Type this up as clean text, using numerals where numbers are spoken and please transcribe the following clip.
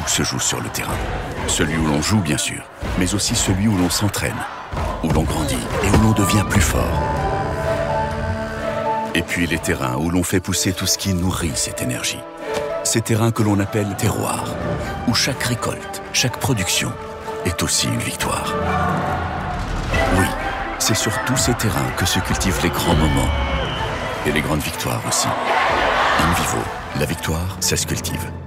se joue sur le terrain. Celui où l'on joue, bien sûr, mais aussi celui où l'on s'entraîne, où l'on grandit et où l'on devient plus fort. Et puis les terrains où l'on fait pousser tout ce qui nourrit cette énergie. Ces terrains que l'on appelle terroirs, où chaque récolte, chaque production est aussi une victoire. Oui, c'est sur tous ces terrains que se cultivent les grands moments et les grandes victoires aussi. In Vivo, la victoire, ça se cultive.